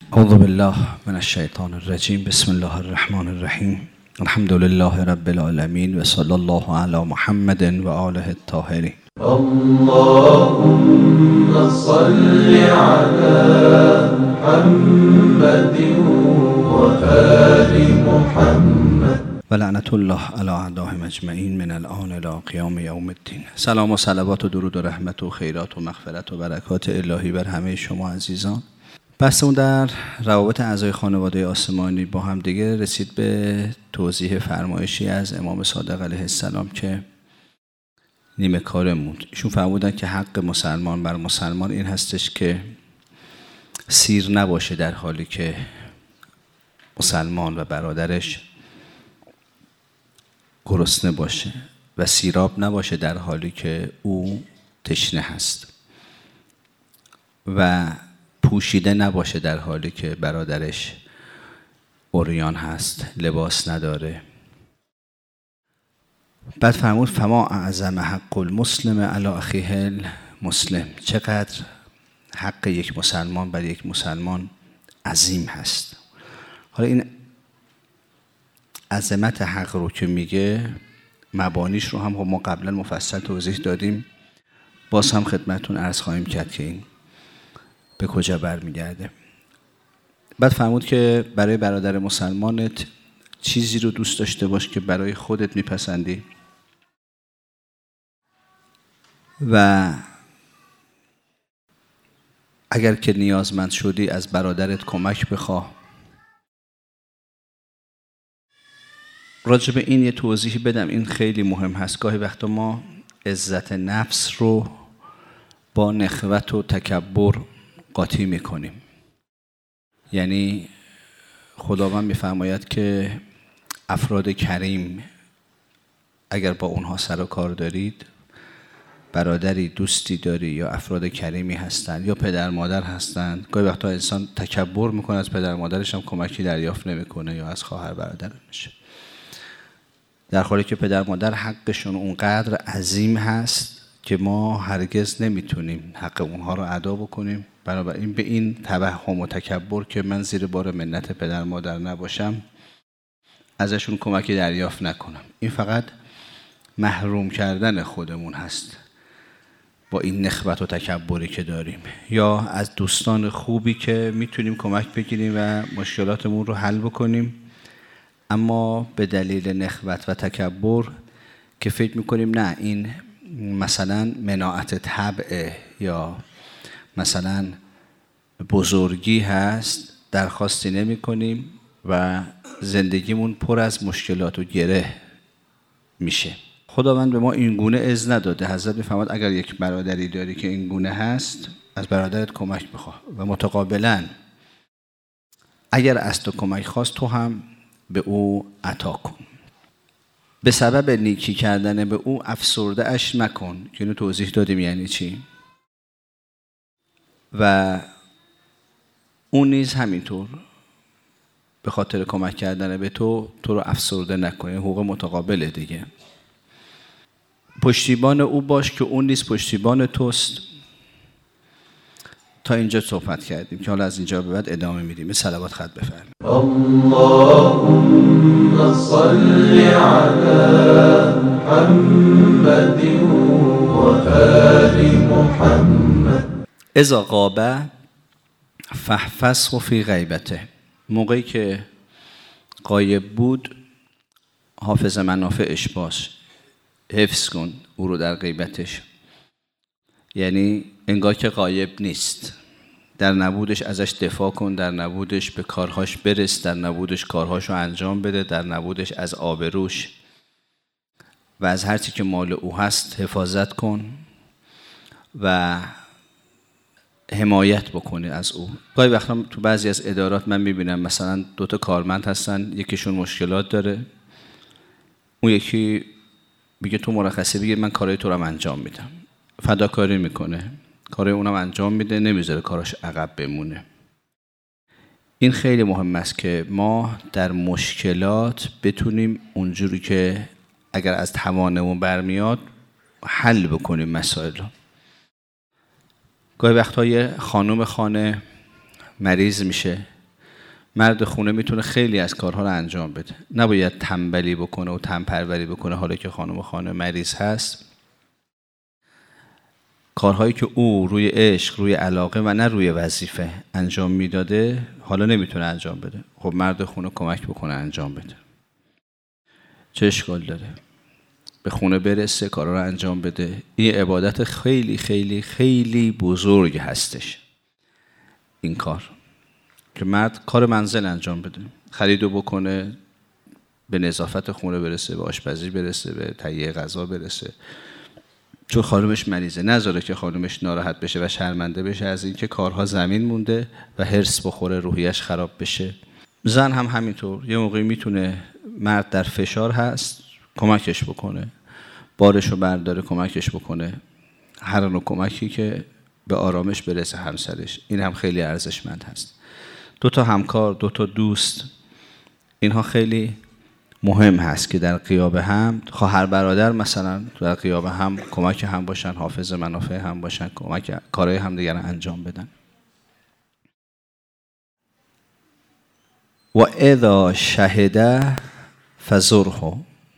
اعوذ بالله من الشیطان الرجیم. بسم الله الرحمن الرحیم. الحمد لله رب العالمین و صلی الله علی محمد و آله الطاهرین. اللهم صل على محمد و آل محمد و لعنت الله علی اعدائهم اجمعین من الآن الی قیام یوم الدین. سلام و صلوات و درود و رحمت و خیرات و مغفرت و برکات الهی بر همه شما عزیزان. بحثمون در روابط اعضای خانواده آسمانی با هم دیگه رسید به توضیح فرمایشی از امام صادق علیه السلام که نیمه کارمون. ایشون فرمودن که حق مسلمان بر مسلمان این هستش که سیر نباشه در حالی که مسلمان و برادرش گرسنه باشه و سیراب نباشه در حالی که او تشنه هست و پوشیده نباشه در حالی که برادرش عریان هست، لباس نداره. بعد فرمود فما اعظم حق المسلم علی اخیه المسلم. چقدر حق یک مسلمان بر یک مسلمان عظیم هست. حالا این عظمت حق رو که میگه مبانیش رو هم ما قبلا مفصل توضیح دادیم، باز هم خدمتون عرض خواهیم کرد که این به کجا برمیگرده. بعد فرمود که برای برادر مسلمانت چیزی رو دوست داشته باش که برای خودت میپسندی و اگر که نیازمند شدی از برادرت کمک بخواه. راجع به این یه توضیح بدم، این خیلی مهم هست. گاهی وقتا ما عزت نفس رو با نخوت و تکبر قاطی میکنیم. یعنی خداوند میفرماید که افراد کریم اگر با اونها سر و کار دارید، برادری دوستی داری یا افراد کریمی هستند یا پدر مادر هستند، گاهی وقتا انسان تکبر میکنه، از پدر مادرش هم کمکی دریافت نمیکنه یا از خواهر برادرش، در حالی که پدر مادر حقشون اونقدر عظیم هست که ما هرگز نمیتونیم حق اونها رو ادا بکنیم. بنابراین به این توهم و تکبر که من زیر بار منت پدر مادر نباشم، ازشون کمکی دریافت نکنم، این فقط محروم کردن خودمون هست با این نخوت و تکبری که داریم. یا از دوستان خوبی که میتونیم کمک بگیریم و مشکلاتمون رو حل بکنیم، اما به دلیل نخوت و تکبر که فکر میکنیم نه این مثلا مناعت طبع یا مثلا بزرگی هست، درخواستی نمی کنیم و زندگیمون پر از مشکلات و گره میشه. خداوند به ما این گونه عز نداده. حضرت میفرماد اگر یک برادری داری که این گونه هست، از برادرت کمک بخواه و متقابلا اگر از تو کمک خواست تو هم به او عطا کن. به سبب نیکی کردن به او افسرده اش مکن، که اینو توضیح دادیم یعنی چی. و اون نیز همینطور به خاطر کمک کردن به تو رو افسرده نکنه. حقوق متقابله دیگه. پشتیبان او باش که اون نیز پشتیبان توست. تا اینجا صحبت کردیم که حالا از اینجا به بعد ادامه میدیم. صلوات خط بفرمایید. اللهم صل على محمد و آل محمد. اذا غاب فاحفظه فی غیبته. موقعی که غایب بود حافظ منافعش باش، حفظ کن او رو در غیبتش. یعنی انگار که غایب نیست، در نبودش ازش دفاع کن، در نبودش به کارهاش برس، در نبودش کارهاشو انجام بده، در نبودش از آبروش و از هرچی که مال او هست حفاظت کن و حمایت بکنی از او. گاهی وقتا تو بعضی از ادارات من میبینم مثلا 2 کارمند هستن، یکیشون مشکلات داره، اون یکی میگه تو مرخصی بگیر من کارهای تو رو انجام میدم، فداکاری میکنه، کارهای اونم انجام میده، نمیذاره کاراش عقب بمونه. این خیلی مهم است که ما در مشکلات بتونیم اونجوری که اگر از توانمون برمیاد حل بکنیم مسائل رو. گاهی وقتا یه خانم خانه مریض میشه، مرد خونه میتونه خیلی از کارها رو انجام بده، نباید تنبلی بکنه و تنپروری بکنه. حالا که خانم خانه مریض هست، کارهایی که او روی عشق، روی علاقه و نه روی وظیفه انجام میداده حالا نمیتونه انجام بده. خب مرد خونه کمک بکنه انجام بده. چه اشکال داره؟ به خونه برسه، کارا رو انجام بده. این عبادت خیلی خیلی خیلی بزرگ هستش. این کار که مرد کار منزل انجام بده، خریدو بکنه، به نظافت خونه برسه، به آشپزی برسه، به تهیه غذا برسه، چون خانومش مریضه. نذاره که خانومش ناراحت بشه و شرمنده بشه از اینکه کارها زمین مونده و هرس بخوره، روحیش خراب بشه. زن هم همینطور. یه موقعی میتونه مرد در فشار هست کمکش بکنه، بارشو برداره کمکش بکنه، هر نوع کمکی که به آرامش برسه همسرش. این هم خیلی ارزشمند هست. 2 تا همکار، 2 تا دوست، اینها خیلی مهم هست که در غیاب هم، خواهر برادر مثلا در غیاب هم کمک هم باشن، حافظ منافع هم باشن، کمک کارهای هم دیگر انجام بدن. و اذا شهده فزره،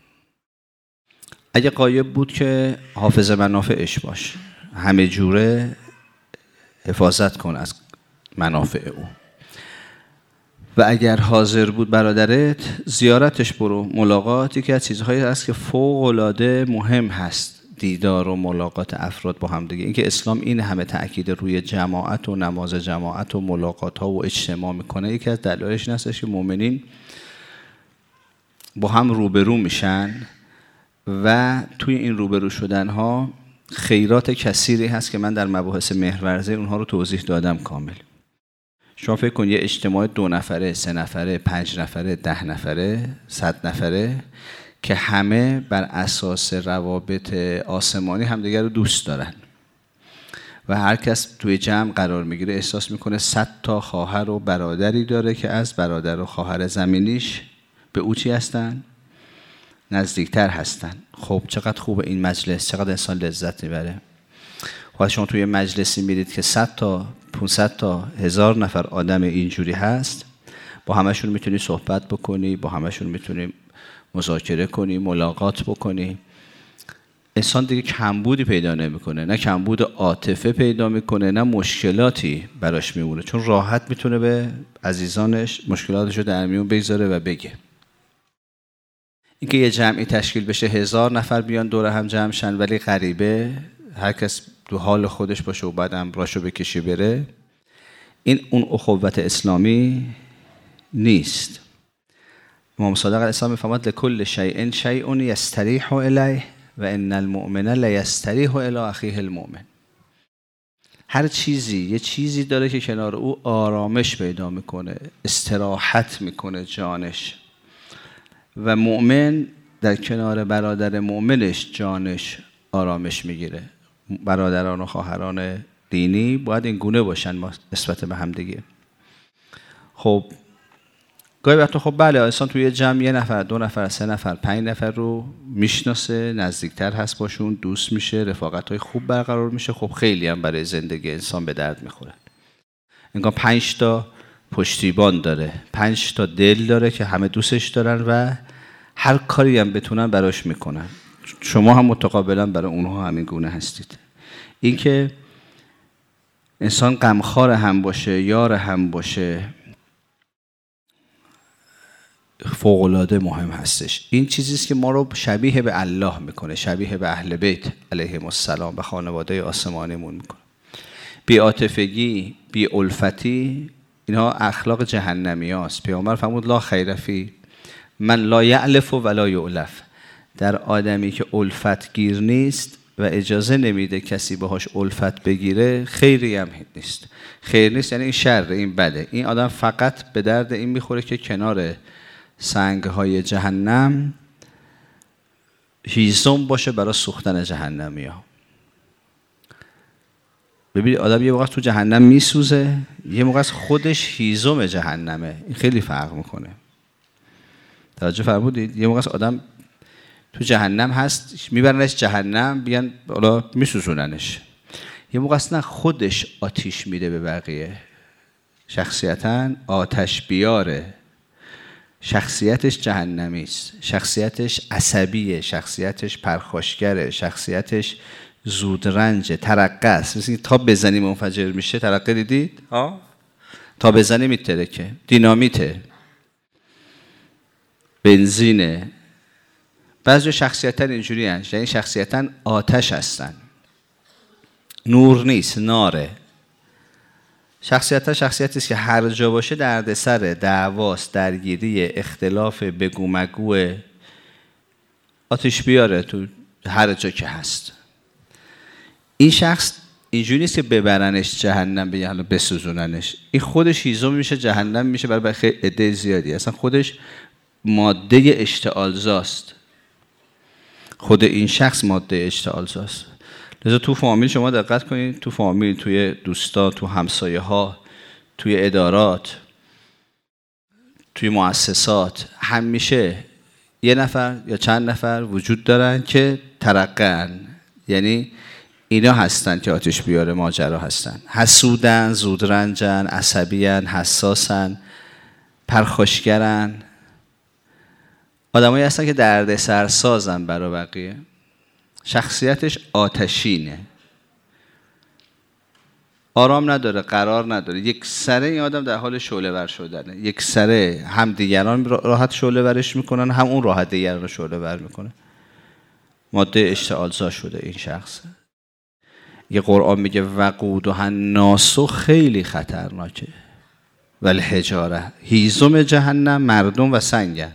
اگه غایب بود که حافظ منافعش باش، همه جوره حفاظت کن از منافع او. و اگر حاضر بود برادرت، زیارتش برو. ملاقاتی که از چیزهایی هست که فوق‌العاده مهم هست، دیدار و ملاقات افراد با هم دیگه. اینکه اسلام این همه تأکید روی جماعت و نماز جماعت و ملاقات ها و اجتماع میکنه، یکی از دلایلش این هستش که مؤمنین با هم روبرو میشن و توی این روبرو شدن ها خیرات کثیری هست که من در مباحث مهرورزی اونها رو توضیح دادم کامل. شما فکر کن یه اجتماع 2 نفره، 3 نفره، 5 نفره، 10 نفره، 100 نفره که همه بر اساس روابط آسمانی همدیگر رو دوست دارن و هر کس توی جمع قرار میگیره احساس میکنه 100 تا خواهر و برادری داره که از برادر و خواهر زمینیش به او چی هستن؟ نزدیکتر هستن. خب چقدر خوبه این مجلس، چقدر انسان لذت میبره. خب شما توی مجلسی میرید که 100 تا 500 تا 1000 نفر آدم اینجوری هست، با همشون میتونی صحبت بکنی، با همشون میتونی مذاکره کنی، ملاقات بکنی. انسان دیگه کمبودی پیدا نمیکنه، نه کمبود عاطفه پیدا میکنه، نه مشکلاتی براش میمونه، چون راحت میتونه به عزیزانش مشکلاتشو در میون بگذاره و بگه. اینکه یه جمعی تشکیل بشه 1000 نفر بیان دور هم جمع شن ولی غریبه، هر کس تو حال خودش باشه و بعدم راشو بکشی بره، این اون اخوت اسلامی نیست. امام صادق علیه السلام میفرماد لکل شیء شیء یستریح الیه و ان المؤمن لیستریح الی اخیه المؤمن. هر چیزی یه چیزی داره که کنار او آرامش پیدا میکنه، استراحت میکنه جانش، و مؤمن در کنار برادر مؤمنش جانش آرامش میگیره. برادران و خواهران دینی باید این گونه باشن نسبت به هم دیگه. خب گاهی وقتا خب بله انسان توی یه جمع 1 نفر، 2 نفر، 3 نفر، 5 نفر رو میشناسه، نزدیکتر هست باشون، دوست میشه، رفاقت‌های خوب برقرار میشه. خب خیلی هم برای زندگی انسان به درد میخوره. انگار 5 تا پشتیبان داره، 5 تا دل داره که همه دوستش دارن و هر کاری هم بتونن براش میکنن. شما هم متقابلا برای اونها همین گونه هستید. این که انسان غمخوار هم باشه، یار هم باشه، فوق‌العاده مهم هستش. این چیزی است که ما رو شبیه به الله میکنه، شبیه به اهل بیت علیهم السلام و خانواده آسمانیمون میکنه. بی‌عاطفگی، بی‌الفتی، اینها اخلاق جهنمی هاست. پیامبر فرمود لا خیر فی من لا یعلف ولا یعلف. در آدمی که الفت گیر نیست و اجازه نمیده کسی باهاش الفت بگیره، خیری هم نیست. خیر نیست یعنی این شر، این بده. این آدم فقط به درد این میخوره که کنار سنگ‌های جهنم هیزم باشه برای سوختن جهنمی‌ها. ببینید آدم یه موقع تو جهنم میسوزه، یه موقع خودش هیزم جهنمه. این خیلی فرق میکنه. توجه فرمودید؟ یه موقع آدم تو جهنم هست، میبرنش جهنم، بیان حالا میسوزوننش. یه موقع اصلا خودش آتیش میده به بقیه. شخصیتاً آتش بیاره، شخصیتش جهنمی است، شخصیتش عصبیه، شخصیتش پرخاشگره، شخصیتش زودرنجه، ترقه است. مثل تا بزنی منفجر میشه. ترقه دیدید؟ تا بزنی میترکه. دینامیته، بنزینه. بعضی شخصیتاً اینجوری هستند، یعنی شخصیتاً آتش هستن، نور نیست، ناره. شخصیتی است که هر جا باشه دردسر، دعواست، درگیری، اختلاف، بگو مگو، آتش بیاره تو هر جا که هست. این شخص اینجوری نیست که ببرنش جهنم، بگن حالا بسوزوننش. این خودش هیزم میشه، جهنم میشه برای خیلی عده زیادی. اصلا خودش ماده اشتعالزاست. خود این شخص ماده اشتعالزاست. لذا تو فامیل شما دقت کنید، تو فامیل، توی دوستا، تو همسایه ها، توی ادارات، توی مؤسسات، همیشه یه نفر یا چند نفر وجود دارن که ترقن، یعنی اینا هستن که آتش بیاره ماجرا هستن. حسودن، زودرنجن، عصبیان، حساسن، پرخاشگرن. آدمایی هستن که دردسر سازن برای بقیه. شخصیتش آتشینه، آرام نداره، قرار نداره. یک سره این آدم در حال شعله ور شدنه. یک سره هم دیگران راحت شعله ورش میکنن، هم اون راحت دیگران رو شعله ور میکنه. ماده اشتعالزا شده این شخص. یه قرآن میگه وقودها الناس، خیلی خطرناکه. والحجاره، هیزم جهنم مردم و سنگن.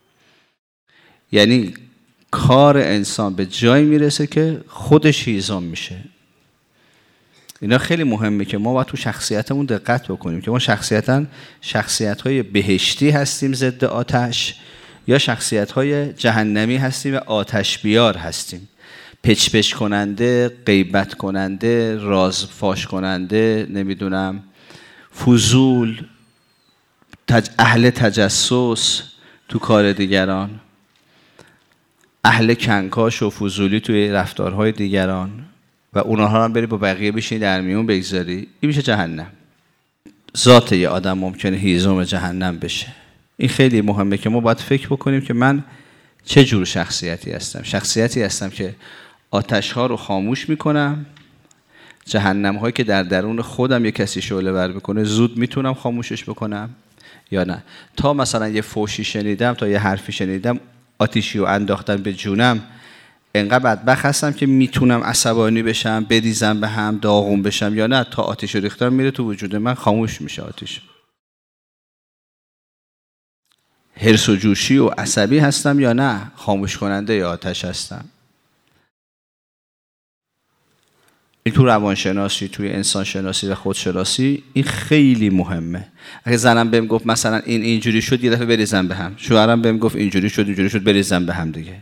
یعنی کار انسان به جایی میرسه که خودش هیزم میشه. اینا خیلی مهمه که ما باید تو شخصیتمون دقت بکنیم که ما شخصیت‌های بهشتی هستیم ضد آتش، یا شخصیت‌های جهنمی هستیم و آتش بیار هستیم. پچ کننده، غیبت کننده، راز فاش کننده، نمیدونم، فضول، اهل تجسس تو کار دیگران، اهل کنکاش و فضولی توی رفتارهای دیگران، و اونها هم بری با بقیه بشینی در میون بگذاری. این میشه جهنم. ذات یه آدم ممکنه هیزم جهنم بشه. این خیلی مهمه که ما باید فکر بکنیم که من چه جور شخصیتی هستم. شخصیتی هستم که آتش ها رو خاموش میکنم، جهنم هایی که در درون خودم یه کسی شعله ور میکنه زود میتونم خاموشش بکنم، یا نه تا مثلا یه فوشی شنیدم، تا یه حرفی شنیدم، آتیشی رو انداختن به جونم، انقدر بدبخت هستم که میتونم عصبانی بشم، بریزم به هم، داغون بشم، یا نه تا آتیش رو ریختم میره تو وجود من، خاموش میشه آتیش. حرص و جوشی و عصبی هستم یا نه خاموش کننده یا آتش هستم. این تو روانشناسی، توی انسان شناسی و خودشناسی این خیلی مهمه. اگه زنم بهم گفت مثلا این اینجوری شد، یه دفعه بریزم به هم. شوهرم بهم گفت اینجوری شد بریزم به هم دیگه.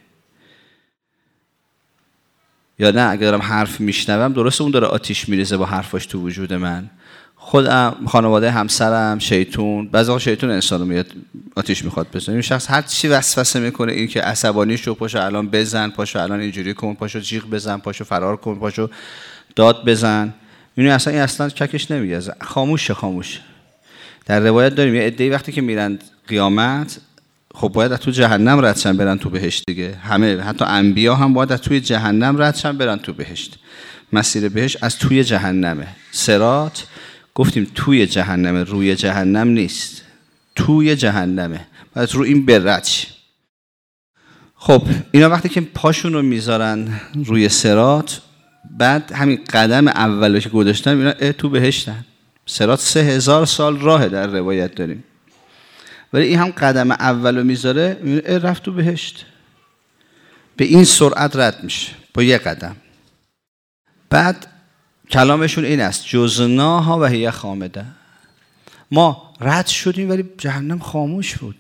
یا نه اگه دارم حرف میشنوم، درسته اون داره آتیش میریزه با حرفاش تو وجود من، خودم، خانواده، همسرم، شیطون، بعضی وقتا شیطون انسانو میاد آتیش میخواد بزنه. این شخص هر چی وسوسه میکنه، این که عصبانی شو، پاشو الان بزن، پاشو الان اینجوری کن، پاشو جیغ بزن، پاشو فرار کن، پاشو داد بزن، این اصلا چکش نمیگه، خاموشه. در روایت داریم یه عده‌ای وقتی که میرن قیامت، خب باید از تو جهنم رد شن برن تو بهشت دیگه. همه، حتی انبیا هم باید از توی جهنم رد شن برن تو بهشت. مسیر بهشت از توی جهنمه. صراط گفتیم توی جهنمه، روی جهنم نیست، توی جهنمه، باید رو این برد شی. خب اینا وقتی که پاشون رو میذارن روی صراط، بعد همین قدم اولش که گذاشتن اینا تو بهشتن. صراط 3000 سال راهه در روایت داریم، ولی این هم قدم اولو میذاره، رفت تو بهشت. به این سرعت رد میشه با یه قدم. بعد کلامشون این است جزناها و هی خامده. ما رد شدیم ولی جهنم خاموش بود.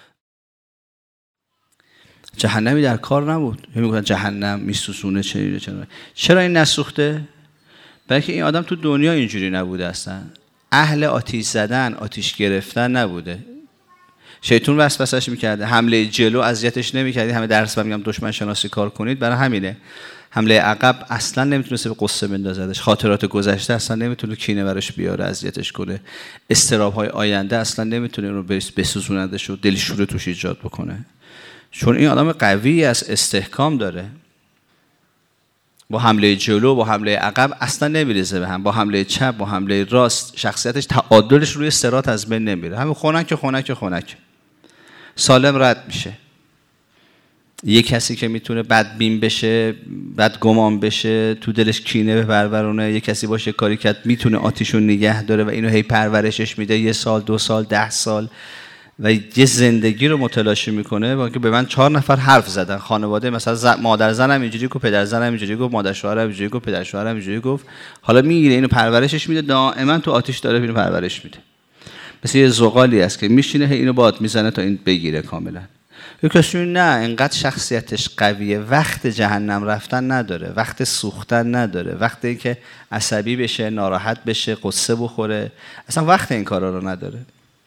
جهنمی در کار نبود. میگن جهنم میسوزونه چرا این نسوخته؟ بلکه این آدم تو دنیا اینجوری نبوده اصلا. اهل آتیش زدن، آتیش گرفتن نبوده. شیطون وسوسه‌اش میکرده، حمله جلو اذیتش نمیکردی. همه درس میگم دشمن شناسی کار کنید، برای همینه حمله عقب اصلا نمیتونه به قصه بندازدش، خاطرات گذشته اصلا نمیتونه کینه براش بیاره، اذیتش کنه، اضطراب‌های آینده اصلا نمیتونه رو بسوزوندش و دلشوره توش ایجاد بکنه، چون این آدم قوی از استحکام داره. با حمله جلو با حمله عقب اصلا نمیریزه به هم، با حمله چپ با حمله راست شخصیتش تعادلش روی صراط از بین نمیره، همین خنک سالم رد میشه. یه کسی که میتونه بدبین بشه، بدگمان بشه، تو دلش کینه بپرورونه، یه کسی باشه کاری کرد میتونه آتیشو نگه داره و اینو هی پرورشش میده 1 سال 2 سال 10 سال و یه زندگی رو متلاشی میکنه. با که به من 4 نفر حرف زدن خانواده، مثلا مادر زنم اینجوری گفت، پدر زنم اینجوری گفت، مادر شوهرم اینجوری گفت، پدر شوهرم اینجوری گفت، حالا میگیره اینو پرورشش میده، دائما تو آتیش داره اینو پرورش میده. مثل یه زغالی است که میشینه اینو باد میزنه تا این بگیره کاملا. یه کسی نه انقدر شخصیتش قویه، وقت جهنم رفتن نداره، وقت سوختن نداره، وقت اینکه عصبی بشه، ناراحت بشه، قصه بخوره، اصلا وقت این کارا رو نداره.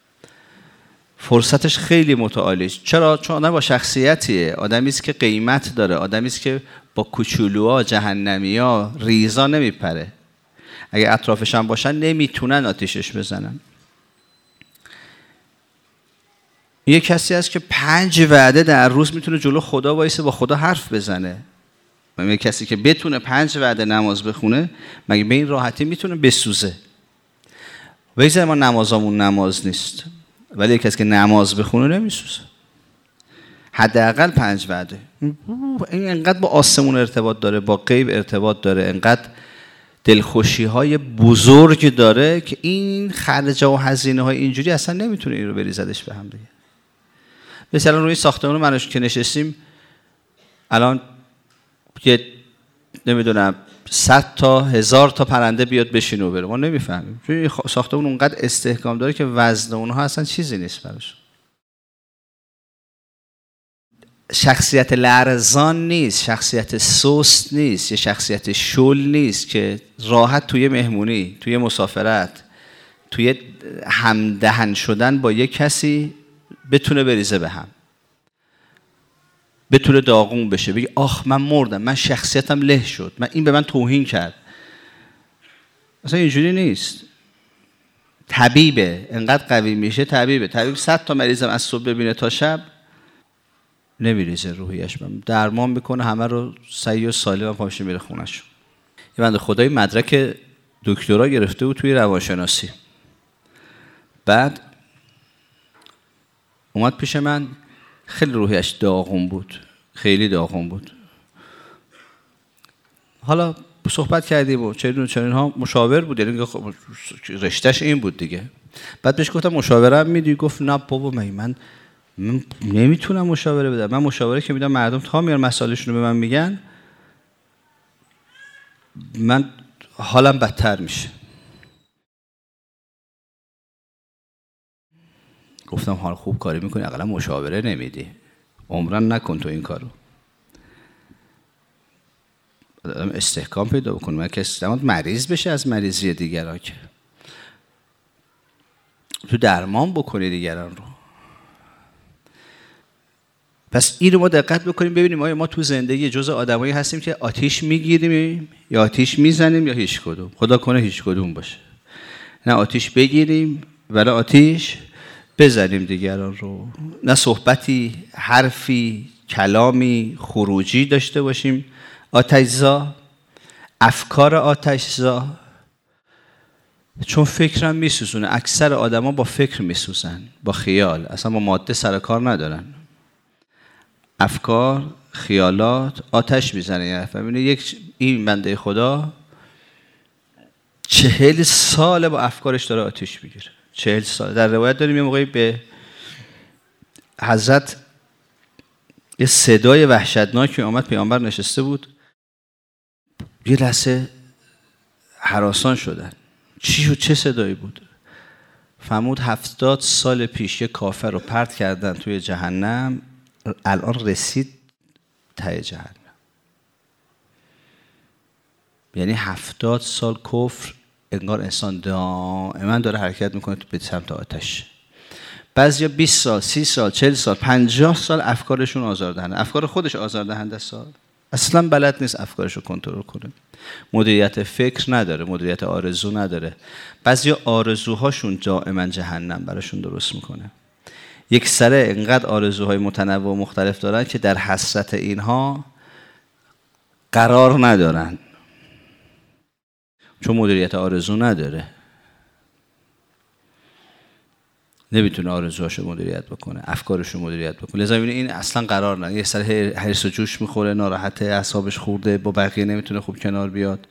فرصتش خیلی متعالی. چرا؟ چون آدم با شخصیتیه، آدمی است که قیمت داره، آدمی است که با کوچولوها جهنمیا ریزا نمیپره. اگه اطرافش هم باشن نمیتونن آتیشش بزنن. یه کسی هست که 5 وعده در روز میتونه جلو خدا وایسه با خدا حرف بزنه. یه کسی که بتونه 5 وعده نماز بخونه مگه به این راحتی میتونه بسوزه؟ ویزه ما نمازامون نماز نیست، ولی یک کسی که نماز بخونه نمیسوزه. حداقل 5 وعده. این انقدر با آسمون ارتباط داره، با غیب ارتباط داره، انقدر دلخوشی های بزرگ داره که این خرجه و هزینه های اینجوری اصلا نمیتونه این رو بریزدش به هم دیگه. مثلا روی ساختمون منش که نشستیم الان که نمیدونم 100 تا 1000 تا پرنده بیاد بشینه و بره، ما نمیفهمیم چون ساختمون اونقدر استحکام داره که وزن اونها اصلا چیزی نیست براش. شخصیت لرزان نیست، شخصیت سست نیست، یه شخصیت شل نیست که راحت توی مهمونی، توی مسافرت، توی همدهن شدن با یک کسی بتونه بریزه به هم، بتونه داغون بشه، بگه آخ من مردم، من شخصیتم له شد، من این به من توهین کرد. اصلا اینجوری نیست. طبیبه، انقدر قوی میشه طبیب 100 تا مریضم از صبح ببینه تا شب نمیریزه روحیش، درمان میکنه، همه رو صحیح و سالم پاشه میره خونش. یه بنده خدای مدرک دکترا گرفته بود توی روانشناسی، بعد اومد پیش من، خیلی روحیش داغون بود، خیلی داغون بود. حالا صحبت کردیم و چنین ها، مشاور بود، یعنی رشتهش این بود دیگه. بعد بهش گفتم مشاورم میدی؟ گفت نه بابا من نمیتونم مشاوره بدم، من مشاوره که میدم مردم تا میان مسائلشون رو به من میگن من حالم بدتر میشه. گفتم حال خوب کاری میکنی، اقلا مشاوره نمیدی، عمرن نکن تو این کارو. آدم استحکام پیدا بکنه، من کسی مریض بشه از مریضی دیگران، که تو درمان بکنی دیگران رو. پس این رو ما دقت بکنیم ببینیم آیا ما تو زندگی جزء آدمایی هستیم که آتیش میگیریم یا آتیش میزنیم یا هیچ کدوم. خدا کنه هیچ کدوم باشه. نه آتیش بگیریم ولی آتیش بزنیم دیگران رو. نه صحبتی، حرفی، کلامی خروجی داشته باشیم آتش‌زا، افکار آتش‌زا، چون فکرم میسوزونه. اکثر آدما با فکر میسوزن، با خیال، اصلا با ماده سر کار ندارن. افکار، خیالات آتش میزنه. یعنی ببینید این بنده خدا 40 سال با افکارش داره آتش میگیره. 40 سال. در روایت داریم یه موقعی به حضرت یه صدای وحشتناکی آمد، پیامبر نشسته بود، یه لحظه هراسان شدن. چی شد؟ چه صدایی بود؟ فرمود 70 سال پیش یه کافر رو پرت کردن توی جهنم، الان رسید ته جهنم. یعنی 70 سال کفر، انگار انسان دائما داره حرکت میکنه به سمت آتش. بعضیا 20 سال، 30 سال، 40 سال، 50 سال افکارشون آزاردهنده. افکار خودش آزاردهنده است. اصلا بلد نیست افکارش رو کنترل کنه، مدیریت فکر نداره، مدیریت آرزو نداره. بعضی آرزوهاشون دائما جهنم براشون درست میکنه. یک سره انقدر آرزوهای متنوع و مختلف دارن که در حسرت اینها قرار ندارن، چون مدیریت آرزو نداره، نمیتونه آرزوهاشو مدیریت بکنه، افکارشو مدیریت بکنه. لذا میبینی این اصلا قرار نداره، یه سر حرص و جوش میخوره، ناراحته، اعصابش خورده، با بقیه نمیتونه خوب کنار بیاد.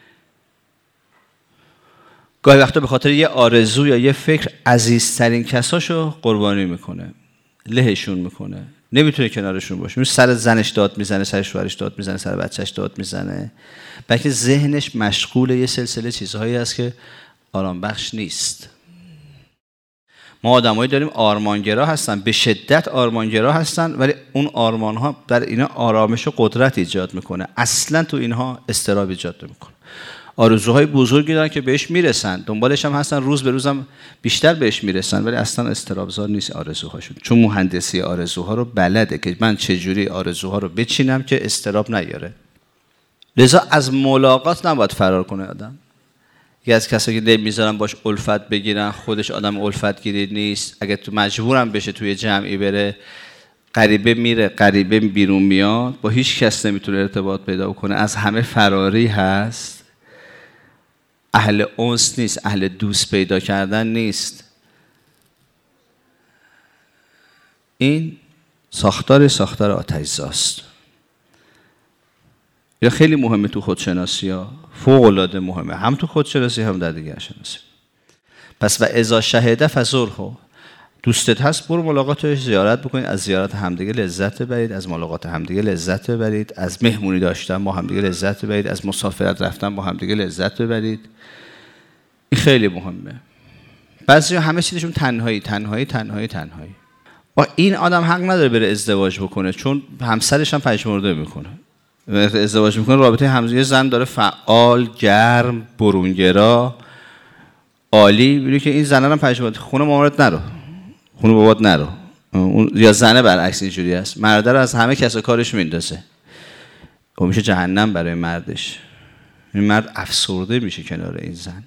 گاهی وقتا به خاطر یه آرزو یا یه فکر عزیزترین کساشو قربانی میکنه، لهشون میکنه، نمیتونه کنارشون باشه. سر زنش داد میزنه، سر شوهرش داد میزنه، سر بچهش داد میزنه، بلکه ذهنش مشغول یه سلسله چیزهایی است که آرام بخش نیست. ما آدمایی داریم آرمانگرا هستن، به شدت آرمانگرا هستن، ولی اون آرمانها در اینا آرامش و قدرت ایجاد میکنه، اصلا تو اینها اضطراب ایجاد نمیکنه. آرزوهای بزرگی دارن که بهش میرسن، دنبالش هم هستن، روز به روزم بیشتر بهش میرسن، ولی اصلا اضطرابزا نیست آرزوهاشون، چون مهندسی آرزوها رو بلده که من چجوری آرزوها رو بچینم که اضطراب نیاره. لذا از ملاقات نباید فرار کنه آدم. یکی از کسایی که نمیذارن باش الفت بگیرن، خودش آدم الفت گیری نیست، اگه تو مجبورم بشه توی جمعی بره، غریبه میره غریبه بیرون میاد، با هیچ کس نمیتونه ارتباط پیدا کنه، از همه فراری هست، اهل انس نیست، اهل دوست پیدا کردن نیست. این ساختار آتش‌زاست. یا خیلی مهمه تو خودشناسی ها، فوق العاده مهمه، هم تو خودشناسی هم در دیگر شناسی. پس و اذا شهد فزره، دوستت هست برو ملاقاتش، زیارت بکنید، از زیارت همدیگه لذت ببرید، از ملاقات همدیگه لذت ببرید، از مهمونی داشتن با همدیگه لذت ببرید، از مسافرت رفتن با همدیگه لذت ببرید. این خیلی مهمه. بعضی همه چیزشون تنهایی. و این آدم حق نداره بره ازدواج بکنه، چون همسرش هم پژمرده میکنه. ازدواج میکنه، رابطه همزوجی، زن داره فعال، گرم، برونگرا، عالی، میگه که این زنه هم پژمرده، خونه مامانت نرو، خونه بابات نرو. یا زنه برعکس اینجوری است، مرده رو از همه کسا کارش میندازه، و میشه جهنم برای مردش. این مرد افسرده میشه کنار این زن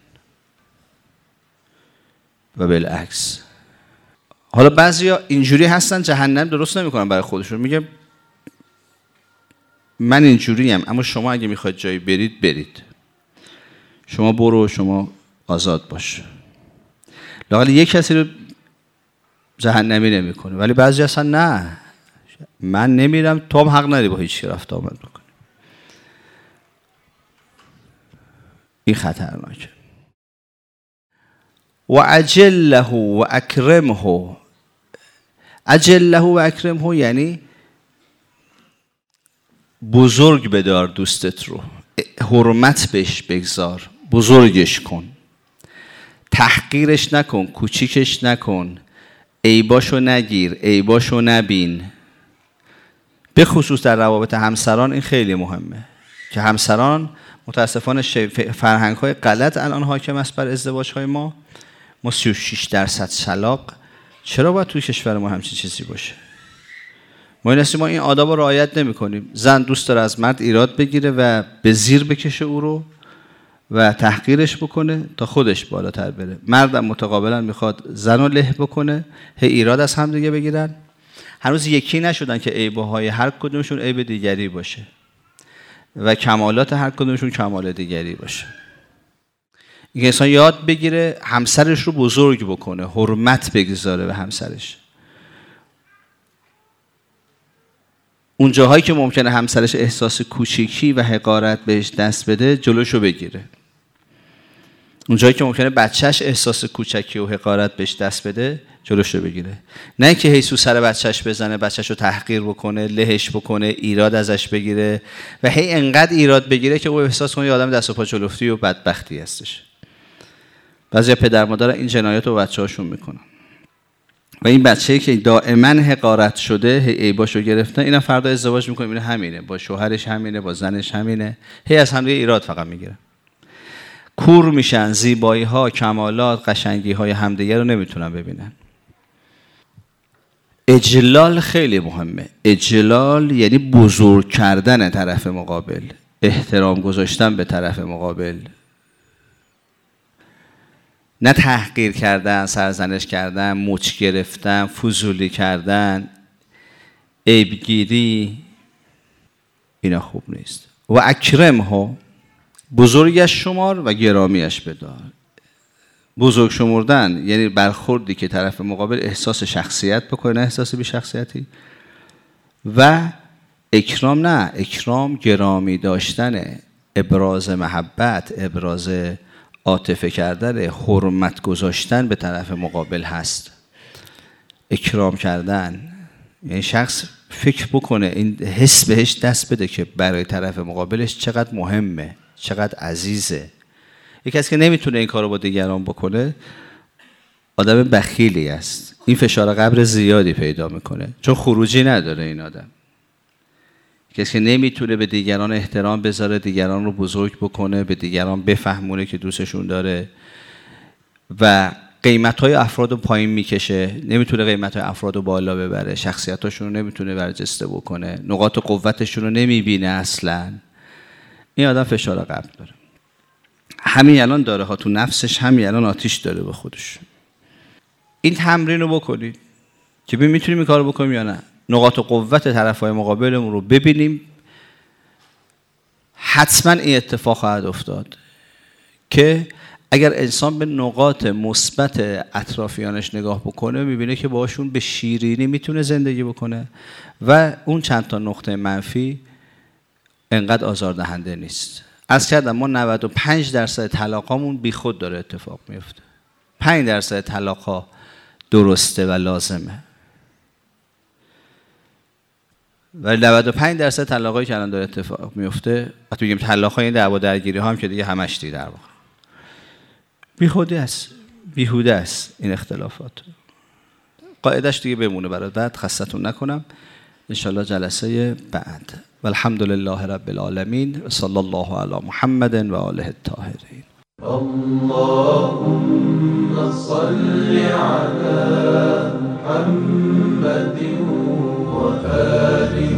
و بالعکس. حالا بعضیا اینجوری هستن جهنم درست نمیکنن برای خودشون، میگه من اینجوریم، اما شما اگه میخواید جایی برید، شما برو، شما آزاد باش. لااقل یک کسی رو جهنمی نمیکنه، ولی بعضی اصلا نه، من نمیرم، تو هم حق نداری با هیچ کی رفت آمد بکنی. این خطرناکه. و عجله و اکرمه. عجله و اکرمه یعنی بزرگ بدار دوستت رو، حرمت بهش بگذار، بزرگش کن، تحقیرش نکن، کوچیکش نکن، عیباشو نگیر، عیباشو نبین. به خصوص در روابط همسران این خیلی مهمه که همسران متاسفانه فرهنگ‌های غلط الان حاکم است بر ازدواج‌های ما 36% طلاق. چرا باید توی کشور ما همچین چیزی باشه؟ ما این آداب رو رعایت نمی‌کنیم. زن دوست داره از مرد ایراد بگیره و به زیر بکشه او رو و تحقیرش بکنه تا خودش بالاتر بره. مردم متقابلا میخواد زن رو له بکنه، هی ایراد از هم دیگه بگیرن. هنوز یکی نشدن که عیب‌های هر کدومشون عیب دیگری باشه و کمالات هر کدومشون کمال دیگری باشه. این انسان یاد بگیره همسرش رو بزرگ بکنه، حرمت بگذاره به همسرش. اون جاهایی که ممکنه همسرش احساس کوچیکی و حقارت بهش دست بده جلوشو بگیره. اون جایی که ممکنه بچهش احساس کوچکی و حقارت بهش دست بده جلوشو بگیره. نه اینکه هی سر بچهش بزنه، بچهشو تحقیر بکنه، لهش بکنه، ایراد ازش بگیره و هی انقدر ایراد بگیره که او احساس کنه یه آدم دست و پا جلفتی و بدبختی هستش. بعضی پدر مادر این جنایات رو بچه‌هاشون میکنن. و این بچه‌ای که دائما حقارت شده، هی عیباشو گرفتن، اینا فردا ازدواج میکنه، میبینه همینه، با شوهرش همینه، با زنش همینه، هی از هم ایراد فقط میگیره. کور میشن، زیبایی‌ها، کمالات، قشنگی‌های همدیگه رو نمیتونن ببینن. اجلال خیلی مهمه. اجلال یعنی بزرگ کردن طرف مقابل، احترام گذاشتن به طرف مقابل، نه تحقیر کردن، سرزنش کردن، مچ گرفتن، فضولی کردن، عیبگیری، اینا خوب نیست. و اکرمه، بزرگش شمار و گرامیش بدار. بزرگ شمردن یعنی برخوردی که طرف مقابل احساس شخصیت بکنه، نه احساس بی شخصیتی. و اکرام نه، اکرام گرامی داشتن، ابراز محبت، ابراز عاطفه کردن، حرمت گذاشتن به طرف مقابل هست. اکرام کردن یعنی شخص فکر بکنه، این حس بهش دست بده که برای طرف مقابلش چقدر مهمه، چقدر عزیزه. یکی کسی که نمیتونه این کارو با دیگران بکنه آدم بخیلی است. این فشار قبر زیادی پیدا میکنه چون خروجی نداره این آدم. کسی که نمیتونه به دیگران احترام بذاره، دیگران رو بزرگ بکنه، به دیگران بفهمونه که دوستشون داره و قیمت‌های افراد رو پایین میکشه، نمیتونه قیمت‌های افراد رو بالا ببره، شخصیتاشون رو نمیتونه برجسته بکنه، نقاط قوتشون رو نمیبینه اصلا، این آدم فشار قبر داره. همین الان داره ها، تو نفسش همین الان آتیش داره به خودش. این تمرین رو بکنید که ببین میتونیم این کار رو بکنیم یا نه. نقاط قوت طرفای مقابلمون رو ببینیم. حتما این اتفاق خواهد افتاد که اگر انسان به نقاط مثبت اطرافیانش نگاه بکنه میبینه که باهاشون به شیرینی میتونه زندگی بکنه و اون چند تا نقطه منفی انقدر آزاردهنده نیست. عرض کردم ما 95% طلاقامون بی خود داره اتفاق میفته. 5% طلاقا درسته و لازمه. ولی 95% طلاقایی که الان داره اتفاق میفته، وقتی میگیم طلاق‌ها این دعوا درگیری ها هم که دیگه همش دیگه در واقع بیخودی است، بیهوده است این اختلافات. قاعدش دیگه بمونه برای بعد، خستتون نکنم. انشالله جلسه بعد. والحمد لله رب العالمین و صلی الله علی محمد و آله الطاهرین. اللهم صل على محمد وآل